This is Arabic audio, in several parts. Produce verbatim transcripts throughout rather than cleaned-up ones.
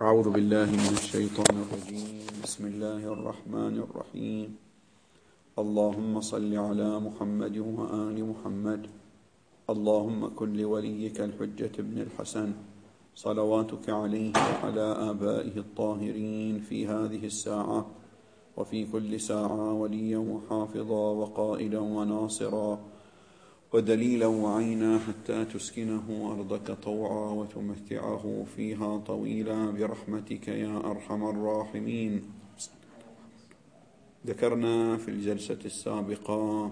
أعوذ بالله من الشيطان الرجيم. بسم الله الرحمن الرحيم. اللهم صل على محمد وآل محمد. اللهم كن لوليك الحجة ابن الحسن صلواتك عليه وعلى آبائه الطاهرين في هذه الساعة وفي كل ساعة وليا وحافظا وقائدا وناصرا ودليلا وعينا حتى تسكنه أرضك طوعا وتمتعه فيها طويلا برحمتك يا أرحم الراحمين. ذكرنا في الجلسة السابقة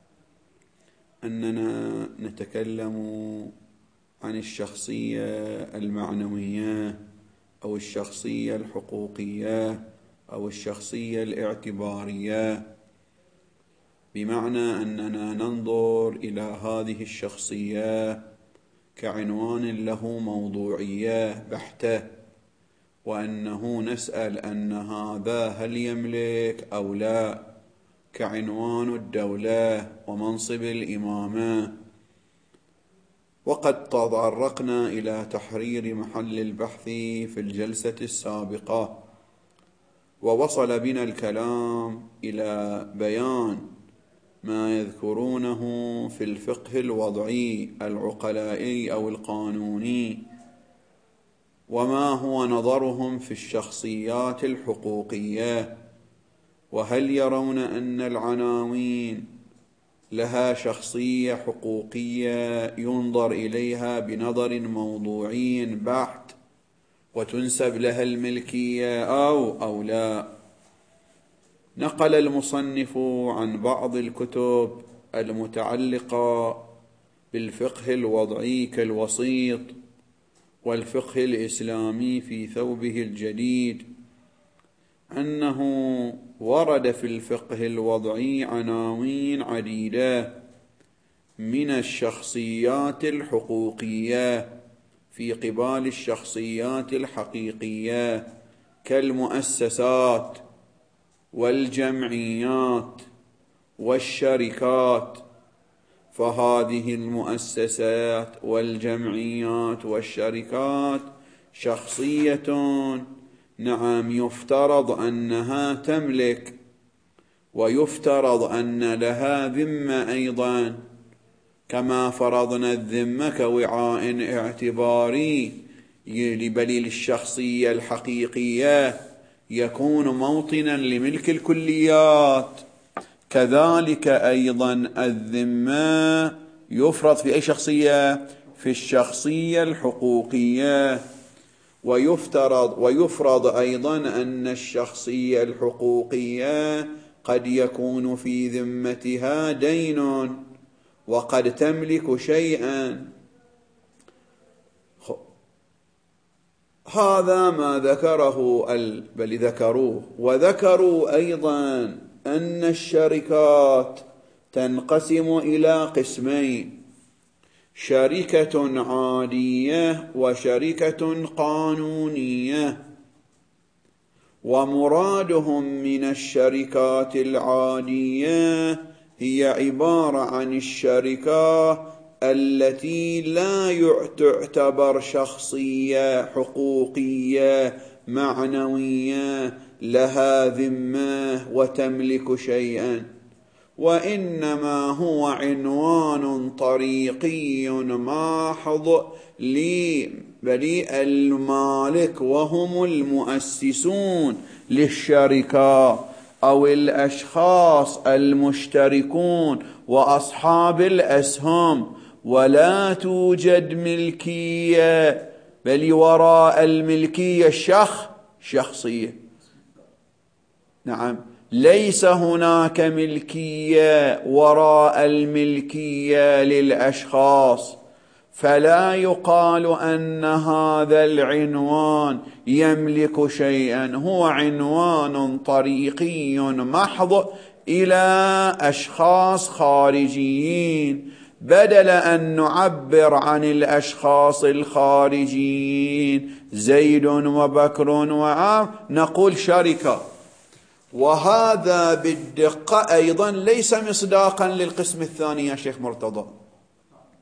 أننا نتكلم عن الشخصية المعنوية أو الشخصية الحقوقية أو الشخصية الاعتبارية، بمعنى أننا ننظر إلى هذه الشخصية كعنوان له موضوعية بحتة، وأنه نسأل أن هذا هل يملك أو لا، كعنوان الدولة ومنصب الإمامة. وقد تطرقنا إلى تحرير محل البحث في الجلسة السابقة، ووصل بنا الكلام إلى بيان ما يذكرونه في الفقه الوضعي العقلائي أو القانوني، وما هو نظرهم في الشخصيات الحقوقية، وهل يرون أن العناوين لها شخصية حقوقية ينظر إليها بنظر موضوعي بحت وتنسب لها الملكية أو أو لا. نقل المصنف عن بعض الكتب المتعلقة بالفقه الوضعي كالوسيط والفقه الإسلامي في ثوبه الجديد أنه ورد في الفقه الوضعي عناوين عديدة من الشخصيات الحقوقية في قبال الشخصيات الحقيقية كالمؤسسات والجمعيات والشركات. فهذه المؤسسات والجمعيات والشركات شخصية نعم يفترض أنها تملك، ويفترض أن لها ذمة أيضا، كما فرضنا الذمة كوعاء اعتباري لبليل الشخصية الحقيقية يكون موطنا لملك الكليات، كذلك أيضا الذمة يفرض في أي شخصية؟ في الشخصية الحقوقية. ويفترض ويفرض أيضا أن الشخصية الحقوقية قد يكون في ذمتها دين وقد تملك شيئا. هذا ما ذكره بل ذكروه. وذكروا أيضا أن الشركات تنقسم إلى قسمين: شركة عادية وشركة قانونية. ومرادهم من الشركات العادية هي عبارة عن الشركة التي لا تعتبر شخصية حقوقية معنوية لها ذمة وتملك شيئا، وإنما هو عنوان طريقي محض لبني المالك وهم المؤسسون للشركة أو الأشخاص المشتركون وأصحاب الأسهم، ولا توجد ملكية، بل وراء الملكية الشخص شخصية. نعم، ليس هناك ملكية وراء الملكية للأشخاص، فلا يقال أن هذا العنوان يملك شيئا، هو عنوان طريقي محض إلى أشخاص خارجيين. بدل أن نعبر عن الأشخاص الخارجيين زيد وبكر وعام نقول شركة. وهذا بالدقة أيضا ليس مصداقا للقسم الثاني يا شيخ مرتضى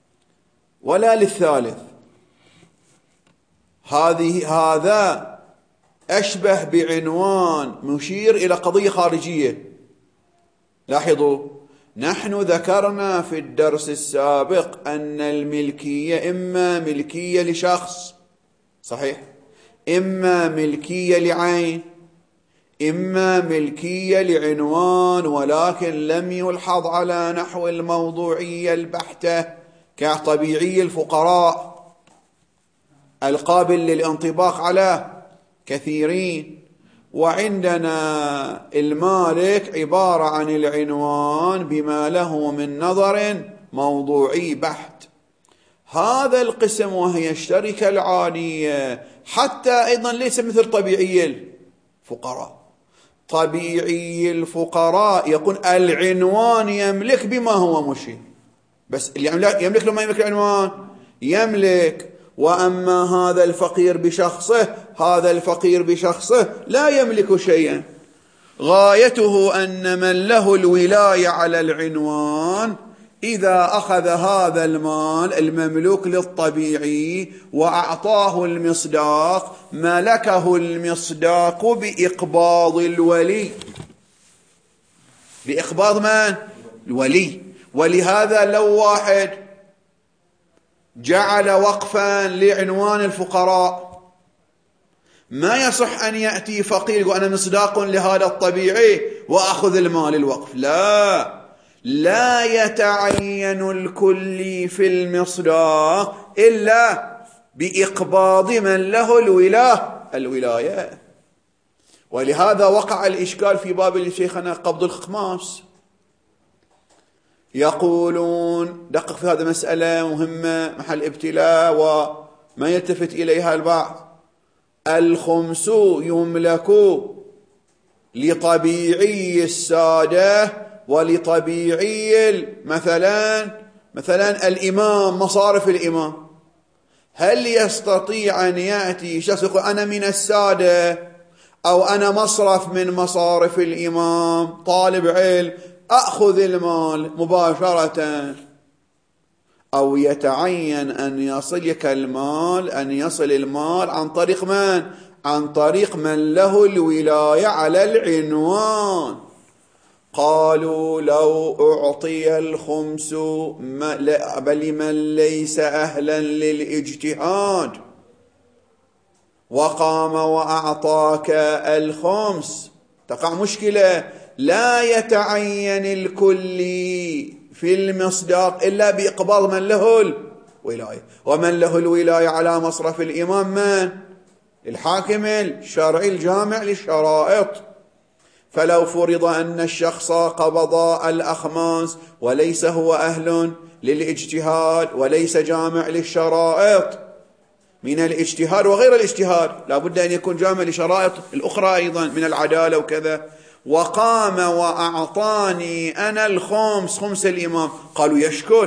ولا للثالث. هذه هذا أشبه بعنوان مشير إلى قضية خارجية. لاحظوا، نحن ذكرنا في الدرس السابق أن الملكية إما ملكية لشخص، صحيح، إما ملكية لعين، إما ملكية لعنوان، ولكن لم يلحظ على نحو الموضوعية البحتة كطبيعي الفقراء القابل للانطباق على كثيرين. وعندنا المالك عبارة عن العنوان بما له من نظر موضوعي بحت. هذا القسم وهي الشركة العادية حتى أيضا ليس مثل طبيعي الفقراء. طبيعي الفقراء يكون العنوان يملك بما هو مشير، بس اللي يملك له ما يملك العنوان يملك. وأما هذا الفقير بشخصه، هذا الفقير بشخصه لا يملك شيئا، غايته أن من له الولاية على العنوان إذا أخذ هذا المال المملوك للطبيعي وأعطاه المصداق ملكه المصداق بإقباض الولي. بإقباض من؟ الولي. ولهذا لو واحد جعل وقفا لعنوان الفقراء ما يصح أن يأتي فقير يقول أنا مصداق لهذا الطبيعي وأخذ المال الوقف. لا، لا يتعين الكلي في المصداق إلا بإقباض من له الولاية الولاية. ولهذا وقع الإشكال في باب شيخنا قبض الخماس. يقولون، دقق في هذه مسألة مهمة محل ابتلاء وما يلتفت إليها البعض، الخمس يملك لطبيعي السادة ولطبيعي مثلا مثلا الإمام، مصارف الإمام. هل يستطيع أن يأتي شخص يقول أنا من السادة أو أنا مصرف من مصارف الإمام طالب علم أخذ المال مباشرة، أو يتعين أن يصلك المال أن يصل المال عن طريق من؟ عن طريق من له الولاية على العنوان. قالوا لو أعطي الخمس بل من ليس أهلا للاجتهاد وقام وأعطاك الخمس تقع مشكلة. لا يتعين الكلي في المصداق إلا بإقباض من له الولاية، ومن له الولاية على مصرف الإمام من؟ الحاكم الشرعي الجامع للشرائط. فلو فرض أن الشخص قبض الأخماس وليس هو أهل للاجتهاد وليس جامع للشرائط من الاجتهاد وغير الاجتهاد، لا بد أن يكون جامع لشرائط الأخرى أيضا من العدالة وكذا، وقام وأعطاني أنا الخمس خمس الإمام، قالوا يشكل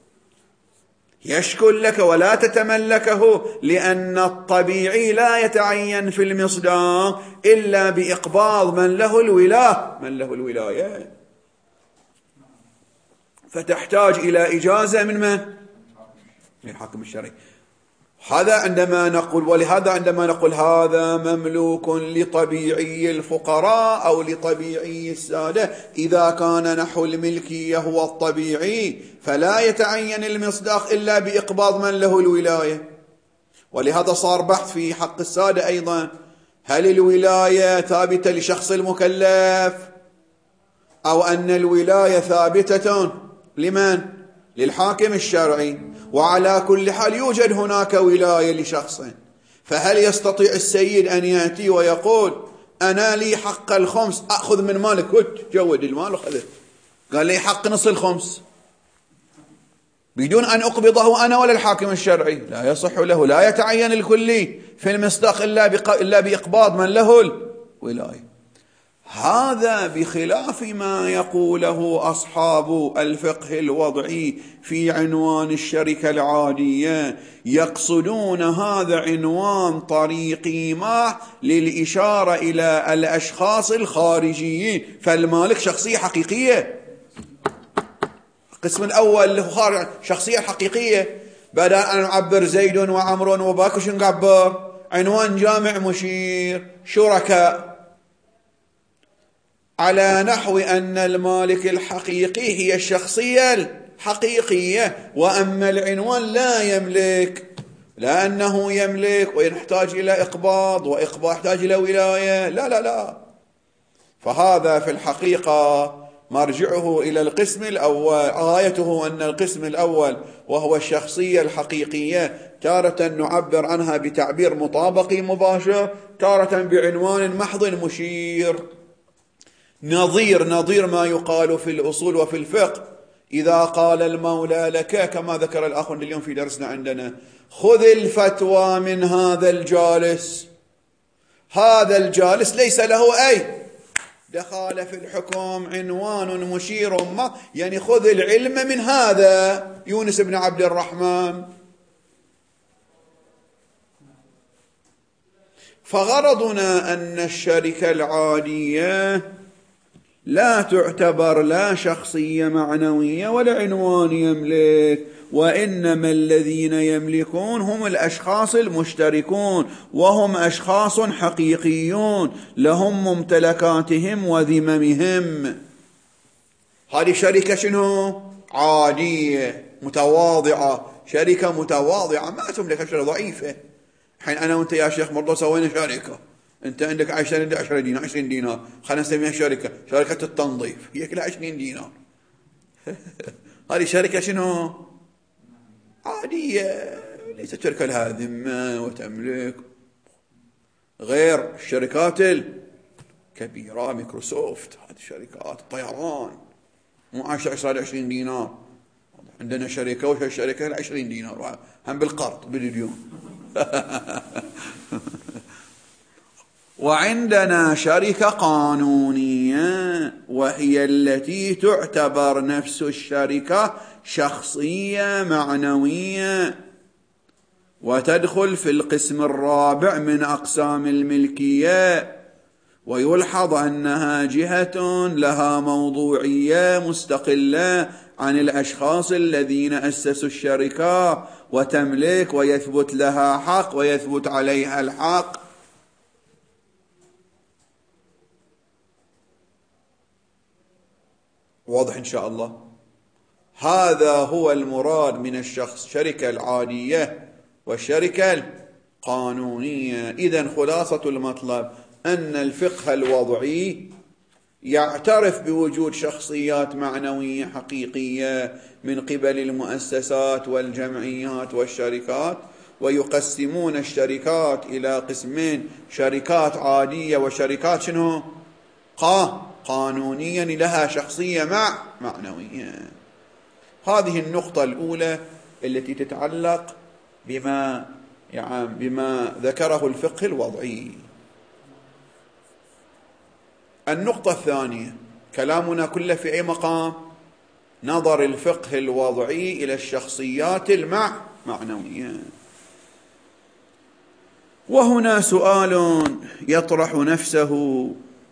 يشكل لك ولا تتملكه، لأن الطبيعي لا يتعين في المصداق إلا بإقباض من له الولاية من له الولاية فتحتاج إلى إجازة من من؟ من الحاكم الشرعي. هذا عندما نقول ولهذا عندما نقول هذا مملوك لطبيعي الفقراء أو لطبيعي السادة، إذا كان نحو الملكية هو الطبيعي فلا يتعين المصداق إلا بإقباض من له الولاية. ولهذا صار بحث في حق السادة أيضا، هل الولاية ثابتة لشخص المكلف أو أن الولاية ثابتة لمن؟ للحاكم الشرعي. وعلى كل حال يوجد هناك ولاية لشخص، فهل يستطيع السيد أن يأتي ويقول أنا لي حق الخمس أخذ من مالك، جود المال وخذه، قال لي حق نص الخمس بدون أن أقبضه أنا ولا الحاكم الشرعي؟ لا يصح له، لا يتعين الكلي في المصداق إلا بإقباض من له الولاية. هذا بخلاف ما يقوله أصحاب الفقه الوضعي في عنوان الشركة العادية، يقصدون هذا عنوان طريقي ما للإشارة إلى الأشخاص الخارجيين، فالمالك شخصية حقيقية. القسم الأول اللي هو خارج شخصية حقيقية، بدل أن نعبر زيد وعمر وباكر شو نعبر؟ عنوان جامع مشير، شركاء، على نحو أن المالك الحقيقي هي الشخصية الحقيقية، وأما العنوان لا يملك، لأنه يملك ويحتاج إلى إقباض، وإقباض يحتاج إلى ولاية. لا لا لا، فهذا في الحقيقة مرجعه إلى القسم الأول. غايته أن القسم الأول وهو الشخصية الحقيقية تارة نعبر عنها بتعبير مطابقي مباشر، تارة بعنوان محض مشير، نظير نظير ما يقال في الأصول وفي الفقه. إذا قال المولى لك كما ذكر الأخ اليوم في درسنا عندنا: خذ الفتوى من هذا الجالس، هذا الجالس ليس له أي دخل في الحكم، عنوان مشير ما، يعني خذ العلم من هذا يونس بن عبد الرحمن. فغرضنا أن الشركة العادية لا تعتبر لا شخصية معنوية ولا عنوان يملك، وإنما الذين يملكون هم الأشخاص المشتركون، وهم أشخاص حقيقيون لهم ممتلكاتهم وذممهم. هذه شركة شنو؟ عادية متواضعة، شركة متواضعة ما تملك أشياء ضعيفة. الحين أنا وأنت يا شيخ مرضو سوينا شركة، أنت عندك عشرين عندك عشرين دينار عشرين دينار، خلينا نسميها شركة شركة التنظيف، هي كلها عشرين دينار. هذه شركة شنو؟ عادية، ليست شركة لها ذمة وتملك، غير الشركات الكبيرة مايكروسوفت، هذه شركات الطيران مو عشرة عشرة عشرين دينار. عندنا شركة وش الشركة العشرين دينار هم بالقرض بالديون. وعندنا شركة قانونية، وهي التي تعتبر نفس الشركة شخصية معنوية، وتدخل في القسم الرابع من أقسام الملكية. ويلحظ أنها جهة لها موضوعية مستقلة عن الأشخاص الذين أسسوا الشركة، وتملك ويثبت لها حق ويثبت عليها الحق. واضح إن شاء الله؟ هذا هو المراد من الشخص شركة العادية والشركة القانونية. إذن خلاصة المطلب أن الفقه الوضعي يعترف بوجود شخصيات معنوية حقيقية من قبل المؤسسات والجمعيات والشركات، ويقسمون الشركات إلى قسمين: شركات عادية وشركات شنو؟ قانونيا لها شخصية مع معنوية. هذه النقطة الأولى التي تتعلق بما يعني بما ذكره الفقه الوضعي. النقطة الثانية، كلامنا كله في أي مقام؟ نظر الفقه الوضعي إلى الشخصيات المعنوية. وهنا سؤال يطرح نفسه: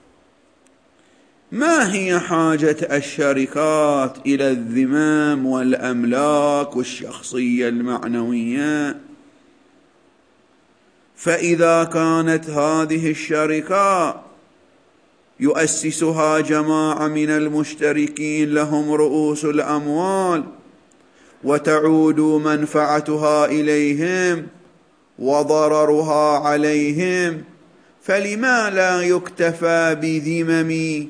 ما هي حاجة الشركات إلى الذمام والأملاك والشخصية المعنوية؟ فإذا كانت هذه الشركات يؤسسها جماعة من المشتركين لهم رؤوس الأموال، وتعود منفعتها إليهم وضررها عليهم، فلما لا يكتفى بذمم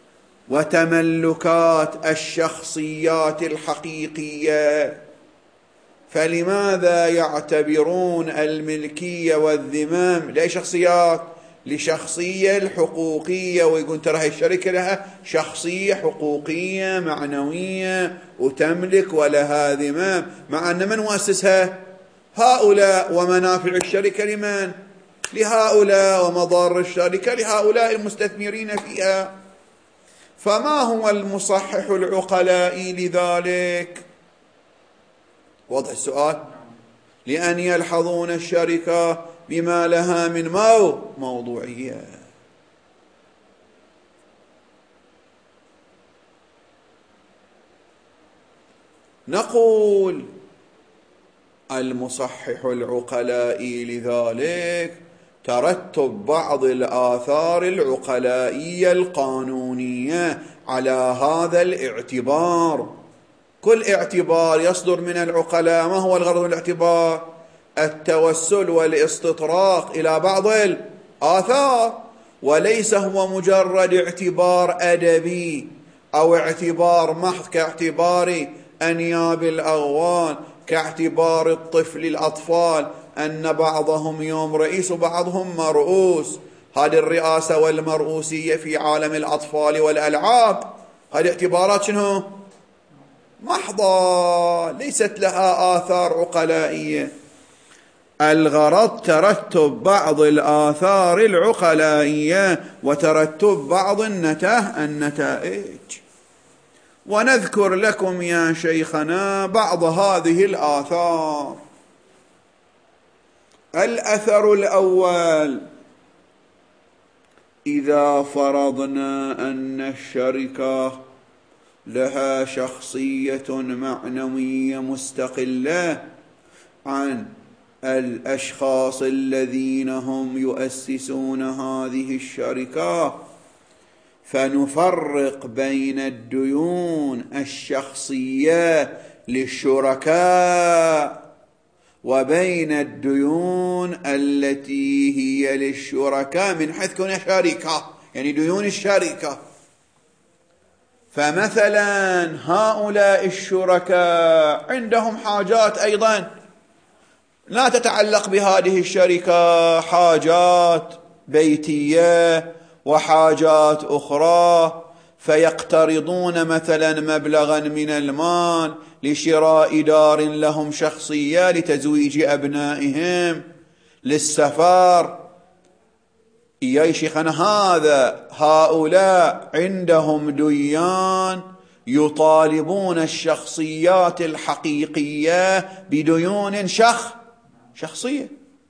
وتملكات الشخصيات الحقيقية؟ فلماذا يعتبرون الملكية والذمام لأي شخصيات؟ لشخصية الحقوقية، ويقول ترى هاي الشركة لها شخصية حقوقية معنوية وتملك ولها ذمام، مع أن من مؤسسها؟ هؤلاء، ومنافع الشركة لمن؟ لهؤلاء، ومضار الشركة لهؤلاء المستثمرين فيها. فما هو المصحح العقلاء لذلك؟ وضع السؤال: لأن يلحظون الشركة بما لها من موضوعية. نقول المصحح العقلائي لذلك ترتب بعض الآثار العقلائية القانونية على هذا الاعتبار. كل اعتبار يصدر من العقلاء ما هو الغرض من الاعتبار؟ التوسل والاستطراق إلى بعض الآثار، وليس هو مجرد اعتبار أدبي أو اعتبار محض كاعتبار أنياب الأغوال، كاعتبار الطفل الأطفال أن بعضهم يوم رئيس وبعضهم مرؤوس. هذه الرئاسة والمرؤوسية في عالم الأطفال والألعاب هذه اعتبارات شنو؟ محضة، ليست لها آثار عقلائية. الغرض ترتب بعض الآثار العقلائية وترتب بعض النتائج. ونذكر لكم يا شيخنا بعض هذه الآثار. الأثر الأول: إذا فرضنا أن الشركة لها شخصية معنوية مستقلة عن الأشخاص الذين هم يؤسسون هذه الشركة، فنفرق بين الديون الشخصية للشركاء وبين الديون التي هي للشركاء من حيث كونها شركة، يعني ديون الشركة. فمثلا هؤلاء الشركاء عندهم حاجات أيضا لا تتعلق بهذه الشركة، حاجات بيتية وحاجات أخرى، فيقترضون مثلا مبلغا من المال لشراء دار لهم شخصية لتزويج أبنائهم، للسفر. يا شيخنا هذا هؤلاء عندهم ديان يطالبون الشخصيات الحقيقية بديون شخ شخصية.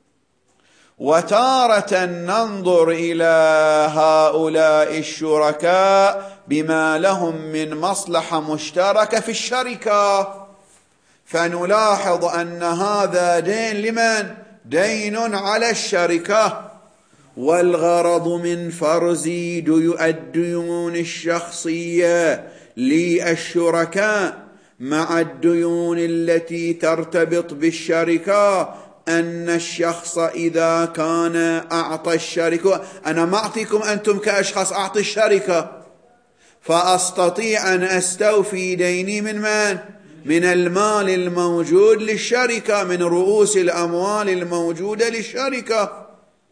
وتارة ننظر إلى هؤلاء الشركاء بما لهم من مصلحة مشتركة في الشركة، فنلاحظ أن هذا دين لمن؟ دين على الشركة. والغرض من فرز الديون الشخصية للشركاء مع الديون التي ترتبط بالشركة أن الشخص إذا كان أعطى الشركة، أنا ما أعطيكم أنتم كأشخاص، أعطي الشركة، فأستطيع أن أستوفي ديني من من؟ من المال الموجود للشركة، من رؤوس الأموال الموجودة للشركة.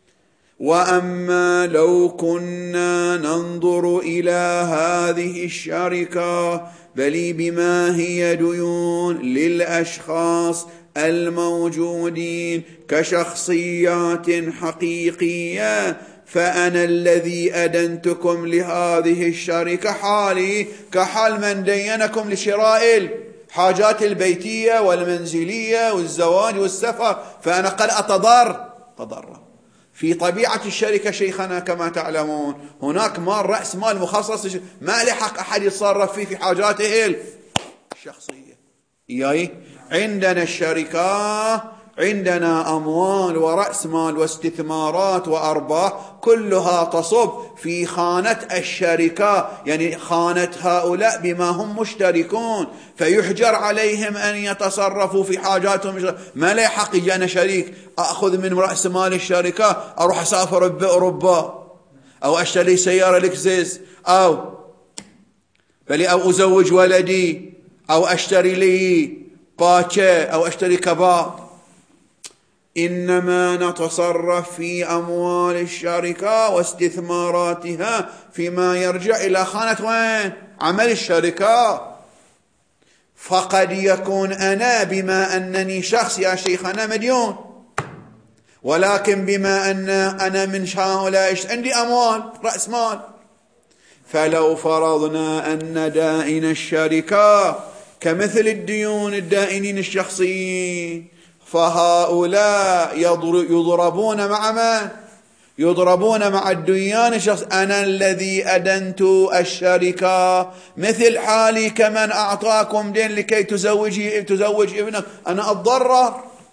وأما لو كنا ننظر إلى هذه الشركة بل بما هي ديون للأشخاص الموجودين كشخصيات حقيقية، فأنا الذي أدنتكم لهذه الشركة حالي كحال من دينكم لشراء الحاجات البيتية والمنزلية والزواج والسفر، فأنا قد أتضر تضرر. في طبيعة الشركة شيخنا كما تعلمون هناك مال رأس مال مخصص ما لحق أحد يتصرف فيه في حاجاته الشخصية. يعني عندنا الشركة عندنا أموال ورأس مال واستثمارات وأرباح كلها تصب في خانة الشركة، يعني خانة هؤلاء بما هم مشتركون، فيحجر عليهم أن يتصرفوا في حاجاتهم. ما لا يحق أنا شريك أخذ من رأس مال الشركة أروح أسافر بأوروبا أو أشتري سيارة لكزس أو بل أو أزوج ولدي أو أشتري لي باتشة أو أشتري كباب. إنما نتصرف في أموال الشركة واستثماراتها فيما يرجع إلى خانة وين؟ عمل الشركة. فقد يكون أنا بما أنني شخص يا شيخنا مديون، ولكن بما أن أنا من هؤلاء عندي أموال رأس مال، فلو فرضنا أن دائن الشركة كمثل الديون الدائنين الشخصيين، فهؤلاء يضربون مع من؟ يضربون مع الديان الشخص. أنا الذي أدنت الشركة مثل حالي كمن أعطاكم دين لكي تزوجي تزوج ابنك، أنا أتضرر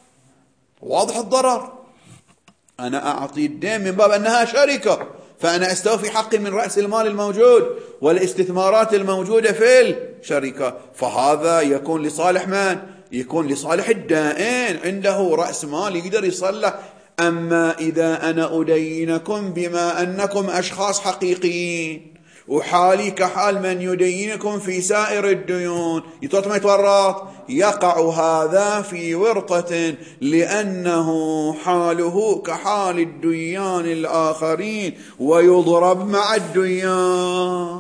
واضح الضرر. أنا أعطي الدين من باب أنها شركة، فأنا أستوفي حقي من رأس المال الموجود والاستثمارات الموجودة في الشركة، فهذا يكون لصالح من؟ يكون لصالح الدائن، عنده رأس مال يقدر يصلح. أما إذا أنا أدينكم بما أنكم أشخاص حقيقيين وحالي كحال من يدينكم في سائر الديون، يتورط ما يتورط؟ يقع هذا في ورطة، لأنه حاله كحال الديان الآخرين ويضرب مع الديان.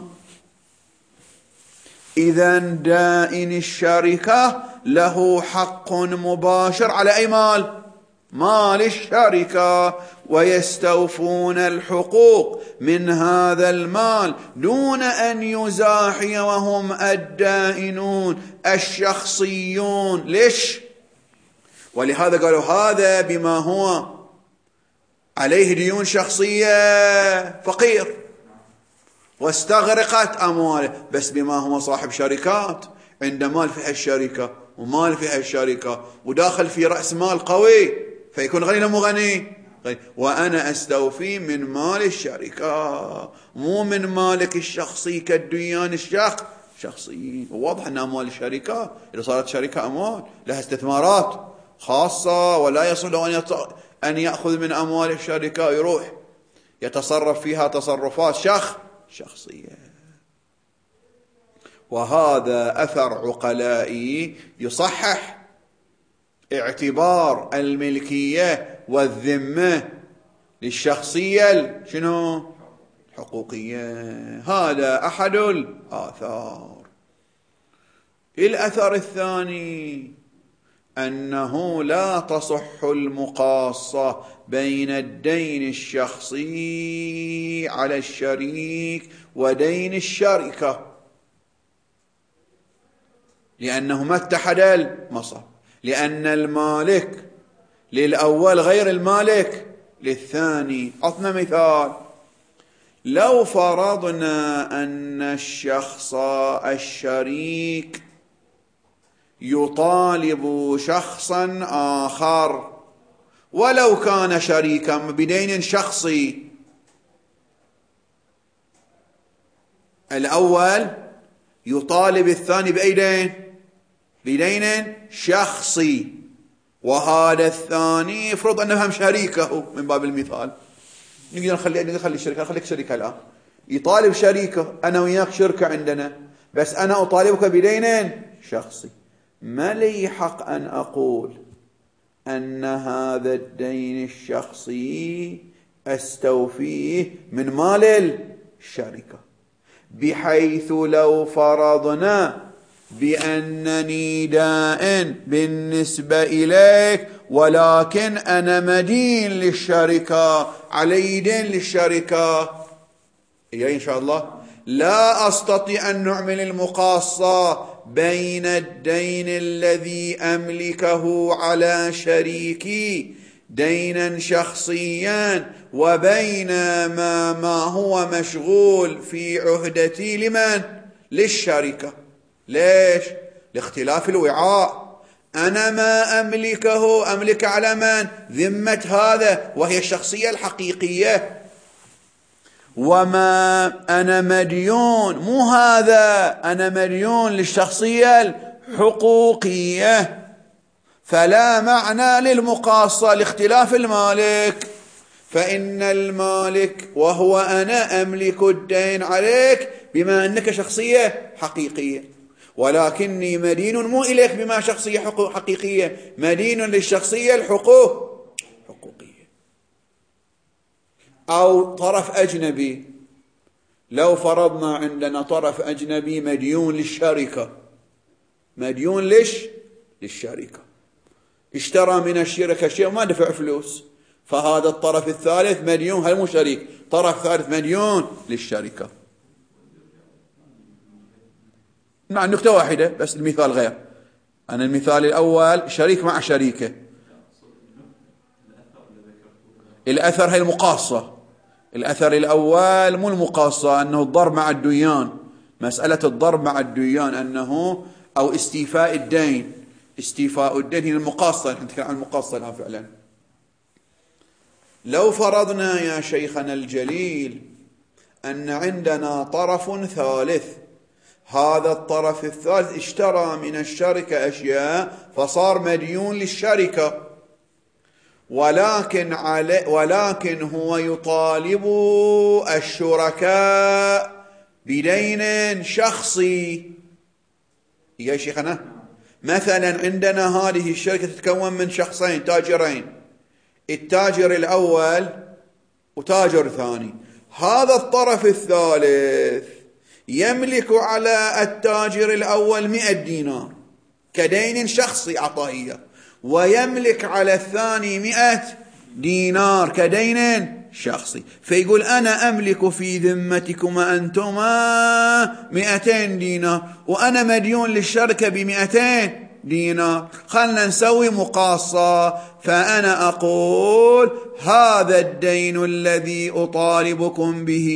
إذا دائن الشركة له حق مباشر على أي مال؟ مال الشركة، ويستوفون الحقوق من هذا المال دون أن يزاحي وهم الدائنون الشخصيون. ليش؟ ولهذا قالوا هذا بما هو عليه ديون شخصية فقير واستغرقت أمواله، بس بما هو صاحب شركات عنده مال في هالشركة ومال في هالشركة وداخل في رأس مال قوي، فيكون غني لم غني؟ غني. وأنا أستوفي من مال الشركة مو من مالك الشخصي كالديان الشخص شخصيين. وواضح أن أموال الشركة إذا صارت شركة أموال لها استثمارات خاصة، ولا يصل أن أن يأخذ من أموال الشركة ويروح يتصرف فيها تصرفات شخص شخصية. وهذا أثر عقلائي يصحح اعتبار الملكية والذمة للشخصية شنو؟ الحقوقية. هذا أحد الآثار. الأثر الثاني أنه لا تصح المقاصة بين الدين الشخصي على الشريك ودين الشركة، لأنه ما اتحد المصب، لأن المالك للأول غير المالك للثاني. أعطنا مثال: لو فرضنا أن الشخص الشريك يطالب شخصا آخر ولو كان شريكا بدين شخصي، الأول يطالب الثاني بأي دين؟ بدين شخصي، وهذا الثاني يفرض أنه هم شريكه من باب المثال. نقدر نخلي نخلي الشركة نخليك شريكة الآن، يطالب شريكه أنا وياك شركة عندنا، بس أنا أطالبك بدين شخصي. ما لي حق أن أقول أن هذا الدين الشخصي أستوفيه من مال الشركة، بحيث لو فرضنا بأنني دائن بالنسبة إليك ولكن أنا مدين للشركة، علي دين للشركة، إيه إن شاء الله لا أستطيع أن نعمل المقاصة بين الدين الذي أملكه على شريكي دينا شخصيا وبين ما, ما هو مشغول في عهدتي لمن؟ للشركة. ليش؟ لاختلاف الوعاء. أنا ما أملكه أملك على من؟ ذمة هذا وهي الشخصية الحقيقية، وما أنا مديون مو هذا، أنا مديون للشخصية الحقوقية، فلا معنى للمقاصة لاختلاف المالك. فإن المالك وهو أنا أملك الدين عليك بما أنك شخصية حقيقية، ولكني مدين مو إليك بما شخصية حقيقية، مدين للشخصية الحقوق حقوقية. أو طرف أجنبي، لو فرضنا عندنا طرف أجنبي مديون للشركة، مديون ليش؟ للشركة، اشترى من الشركة شيء وما دفع فلوس، فهذا الطرف الثالث مديون، هل مو شريك؟ طرف ثالث مديون للشركة. نعم نقطة واحدة بس المثال غير. أنا المثال الأول شريك مع شريكة، الأثر هي المقاصة. الأثر الأول مو المقاصة، أنه الضرب مع الديان، مسألة الضرب مع الديان أنه أو استيفاء الدين، استيفاء الدين هي المقاصة، نحن نتكلم عن المقاصة الآن فعلا. لو فرضنا يا شيخنا الجليل أن عندنا طرف ثالث، هذا الطرف الثالث اشترى من الشركة أشياء فصار مديون للشركة، ولكن, علي ولكن هو يطالب الشركاء بدين شخصي. يا شيخنا مثلا عندنا هذه الشركة تتكون من شخصين تاجرين، التاجر الأول وتاجر ثاني، هذا الطرف الثالث يملك على التاجر الأول مئة دينار كدين شخصي عطائية، ويملك على الثاني مئة دينار كدين شخصي، فيقول أنا أملك في ذمتكما أنتما مئتين دينار وأنا مديون للشركة بمئتين دينار، خلنا نسوي مقاصة، فأنا أقول هذا الدين الذي أطالبكم به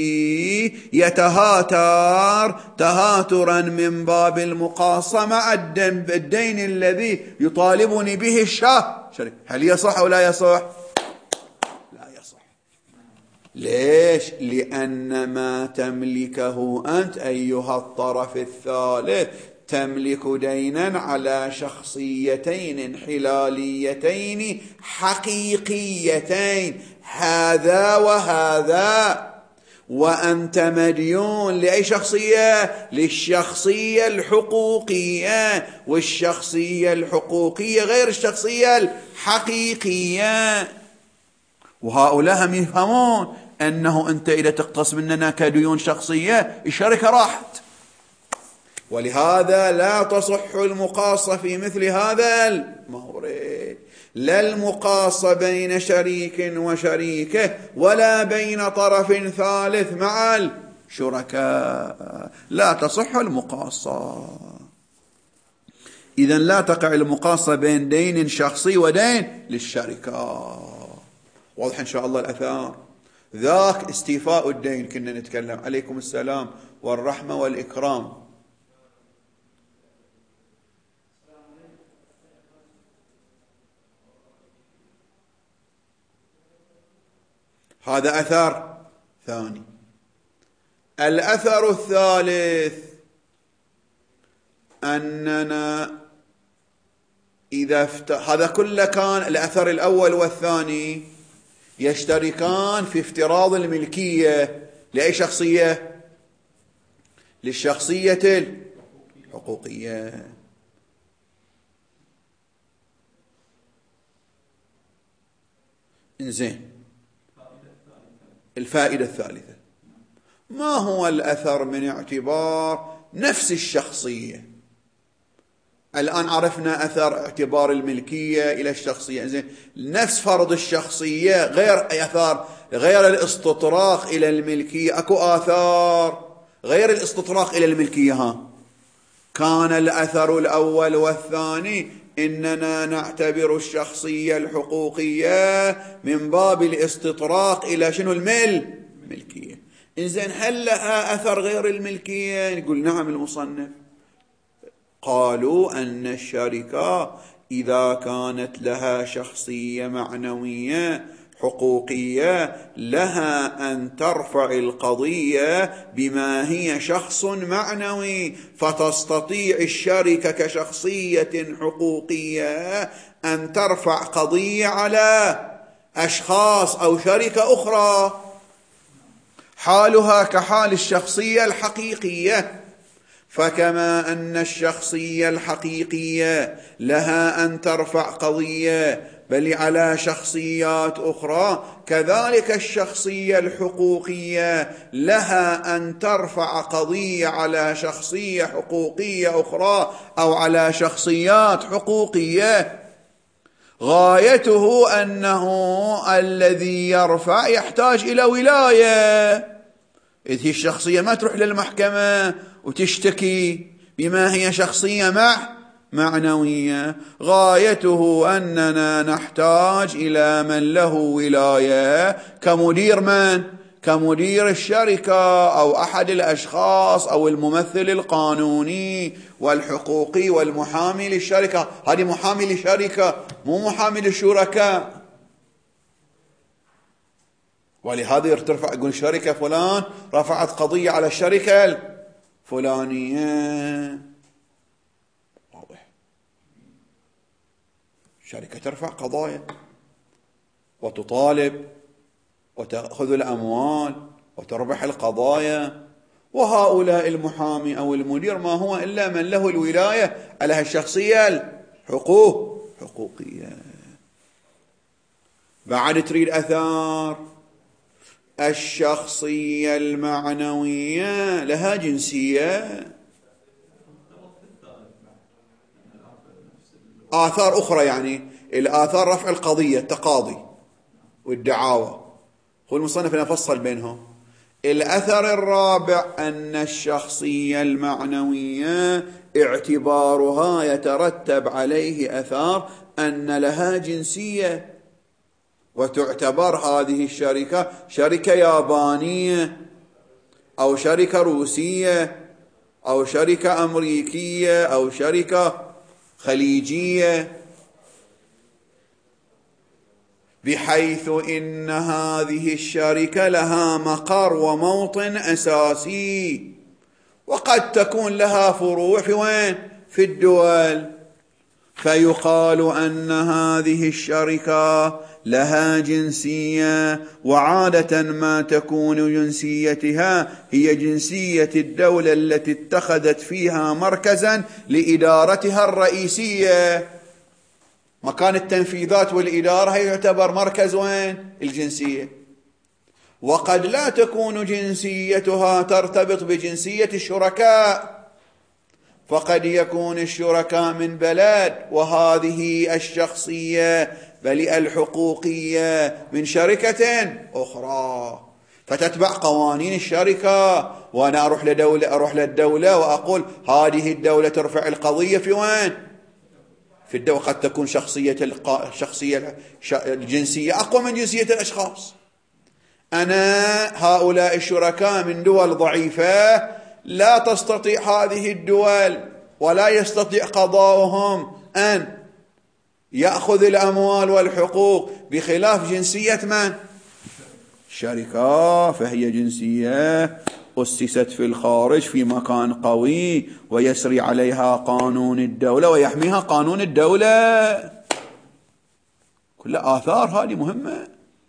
يتهاتر تهاترا من باب المقاصة مع الدين الذي يطالبني به الشاه. هل يصح أو لا يصح؟ لا يصح. ليش؟ لأن ما تملكه أنت أيها الطرف الثالث تملك دينا على شخصيتين حلاليتين حقيقيتين، هذا وهذا، وأنت مديون لأي شخصية؟ للشخصية الحقوقية، والشخصية الحقوقية غير الشخصية الحقيقية. وهؤلاء هم يفهمون أنه أنت إذا تقتص مننا كديون شخصية الشركة راحت، ولهذا لا تصح المقاصة في مثل هذا المورد، لا المقاصة بين شريك وشريكه ولا بين طرف ثالث مع الشركاء، لا تصح المقاصة. إذن لا تقع المقاصة بين دين شخصي ودين للشركة. واضح إن شاء الله الأثار؟ ذاك استيفاء الدين كنا نتكلم. عليكم السلام والرحمة والإكرام. هذا أثر ثاني. الأثر الثالث أننا إذا افت... هذا كله كان الأثر الأول والثاني يشتركان في افتراض الملكية لأي شخصية؟ للشخصية الحقوقية. إنزين، الفائدة الثالثة ما هو الأثر من اعتبار نفس الشخصية؟ الآن عرفنا أثر اعتبار الملكية إلى الشخصية، زين، نفس فرض الشخصية غير أثار غير الاستطراق إلى الملكية، أكو آثار غير الاستطراق إلى الملكية. ها كان الأثر الأول والثاني إننا نعتبر الشخصية الحقوقية من باب الاستطراق إلى شنو؟ المل ملكية. إنزين هل لها أثر غير الملكية؟ نقول نعم. المصنف قالوا أن الشركة إذا كانت لها شخصية معنوية حقوقية لها أن ترفع القضية بما هي شخص معنوي، فتستطيع الشركة كشخصية حقوقية أن ترفع قضية على أشخاص أو شركة أخرى حالها كحال الشخصية الحقيقية. فكما أن الشخصية الحقيقية لها أن ترفع قضية بل على شخصيات أخرى، كذلك الشخصية الحقوقية لها أن ترفع قضية على شخصية حقوقية أخرى أو على شخصيات حقوقية. غايته أنه الذي يرفع يحتاج إلى ولاية، إذ هي الشخصية ما تروح للمحكمة وتشتكي بما هي شخصية مع معنوية. غايته أننا نحتاج إلى من له ولاية كمدير من؟ كمدير الشركة أو أحد الأشخاص أو الممثل القانوني والحقوقي والمحامي للشركة. هذه محامي للشركة مو محامي للشركاء. ولهذا ترفع يقول شركة فلان رفعت قضية على الشركة الفلانية. واضح. شركة ترفع قضايا وتطالب وتأخذ الأموال وتربح القضايا، وهؤلاء المحامي أو المدير ما هو إلا من له الولاية على الشخصية الحقوق حقوقية. بعد تريد أثار الشخصية المعنوية لها جنسية، آثار أخرى، يعني الآثار رفع القضية التقاضي والدعاوى، هو المصنف نفصل بينهم. الأثر الرابع أن الشخصية المعنوية اعتبارها يترتب عليه أثار أن لها جنسية، وتعتبر هذه الشركة شركة يابانية أو شركة روسية أو شركة أمريكية أو شركة خليجية، بحيث إن هذه الشركة لها مقر وموطن أساسي، وقد تكون لها فروع في وين؟ في الدول، فيقال أن هذه الشركة لها جنسية، وعادة ما تكون جنسيتها هي جنسية الدولة التي اتخذت فيها مركزا لإدارتها الرئيسية. مكان التنفيذات والإدارة يعتبر مركز وين؟ الجنسية. وقد لا تكون جنسيتها ترتبط بجنسية الشركاء، فقد يكون الشركاء من بلد وهذه الشخصية بل الحقوقية من شركة أخرى، فتتبع قوانين الشركة. وأنا أروح لدولة أروح للدولة وأقول هذه الدولة ترفع القضية في وين؟ في الدولة. قد تكون شخصية الشخصية الجنسية أقوى من جنسية الأشخاص. أنا هؤلاء الشركاء من دول ضعيفة لا تستطيع هذه الدول ولا يستطيع قضاؤهم أن يأخذ الأموال والحقوق، بخلاف جنسية من؟ شركة، فهي جنسية أسست في الخارج في مكان قوي ويسري عليها قانون الدولة ويحميها قانون الدولة. كل آثار هذه مهمة.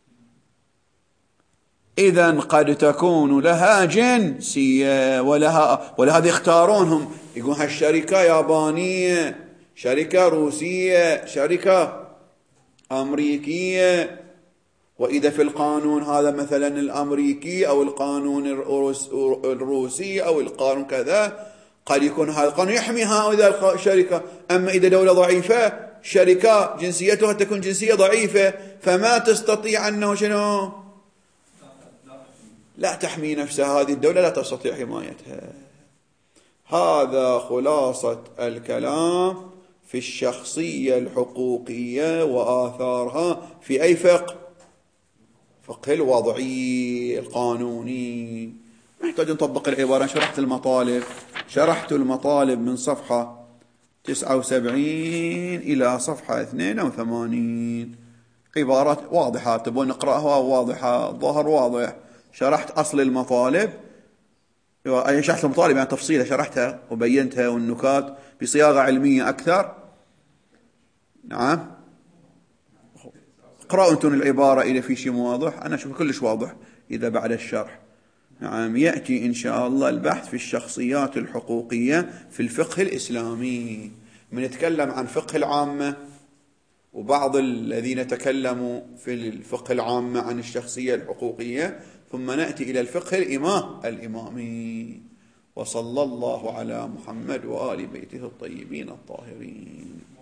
إذن قد تكون لها جنسية ولها، ولهذا يختارونهم يقول هالشركة يابانية، شركة روسية، شركة أمريكية. وإذا في القانون هذا مثلا الأمريكي أو القانون الروسي أو القانون كذا، قد يكون هذا القانون يحمي هؤلاء الشركة. أما إذا دولة ضعيفة شركة جنسيتها تكون جنسية ضعيفة، فما تستطيع أنه شنو؟ لا تحمي نفسها، هذه الدولة لا تستطيع حمايتها. هذا خلاصة الكلام في الشخصية الحقوقية وآثارها في أي فقه؟ فقه الوضعي القانوني. نحتاج نطبق العبارة. شرحت المطالب شرحت المطالب من صفحة تسعة وسبعين إلى صفحة اثنين وثمانين. عبارات واضحة، تبون نقرأها واضحة، ظهر واضح. شرحت أصل المطالب، أي شرحت المطالب يعني تفصيلها شرحتها وبينتها، والنكات بصياغة علمية أكثر. نعم، اقرأوا أنتم العبارة إذا في شيء واضح. أنا أشوف كلش واضح إذا بعد الشرح. نعم، يأتي إن شاء الله البحث في الشخصيات الحقوقية في الفقه الإسلامي. من نتكلم عن فقه العامة، وبعض الذين تكلموا في الفقه العامة عن الشخصية الحقوقية، ثم نأتي إلى الفقه الإمام الإمامي. وصلى الله على محمد وآل بيته الطيبين الطاهرين.